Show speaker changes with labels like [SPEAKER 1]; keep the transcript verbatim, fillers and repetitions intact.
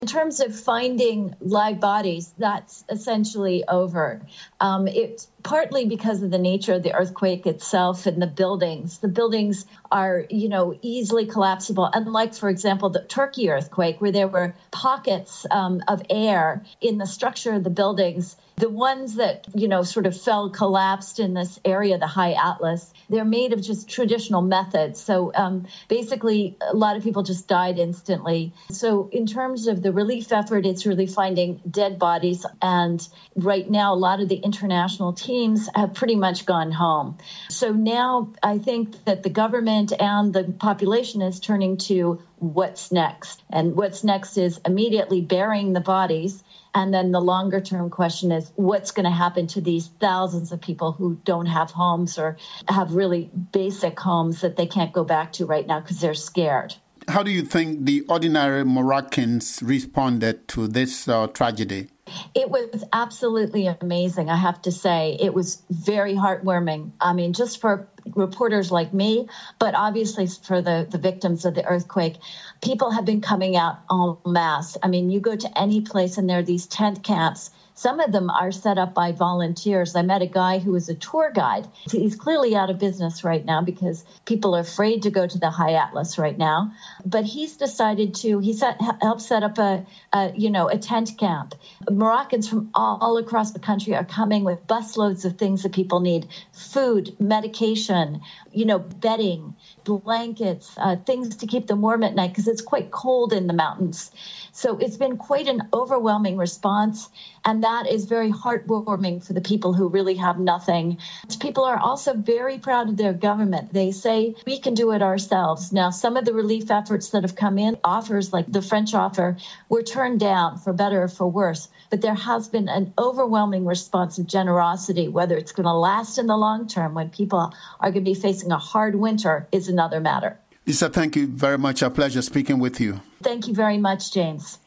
[SPEAKER 1] In terms of finding live bodies, that's essentially over. Um, it's partly because of the nature of the earthquake itself and the buildings. The buildings are, you know, easily collapsible, unlike, for example, the Turkey earthquake, where there were pockets um, of air in the structure of the buildings. The ones that, you know, sort of fell, collapsed in this area, the High Atlas, they're made of just traditional methods. So um, basically, a lot of people just died instantly. So in terms of the relief effort, it's really finding dead bodies. And right now, a lot of the international teams have pretty much gone home. So now I think that the government and the population is turning to what's next. And what's next is immediately burying the bodies. And then the longer term question is what's going to happen to these thousands of people who don't have homes or have really basic homes that they can't go back to right now because they're scared.
[SPEAKER 2] How do you think the ordinary Moroccans responded to this uh, tragedy?
[SPEAKER 1] It was absolutely amazing, I have to say. It was very heartwarming. I mean, just for reporters like me, but obviously for the, the victims of the earthquake, people have been coming out en masse. I mean, you go to any place and there are these tent camps. Some of them are set up by volunteers. I met a guy who was a tour guide. He's clearly out of business right now because people are afraid to go to the High Atlas right now. But he's decided to, he set, helped set up a, a, you know, a tent camp. Moroccans from all, all across the country are coming with busloads of things that people need. Food, medication, you know, bedding, blankets, uh, things to keep them warm at night because it's quite cold in the mountains. So it's been quite an overwhelming response. And that is very heartwarming for the people who really have nothing. People are also very proud of their government. They say, we can do it ourselves. Now, some of the relief efforts that have come in, offers like the French offer, were turned down for better or for worse. But there has been an overwhelming response of generosity. Whether it's going to last in the long term when people are going to be facing a hard winter is another matter.
[SPEAKER 2] Lisa, thank you very much. A pleasure speaking with you.
[SPEAKER 1] Thank you very much, James.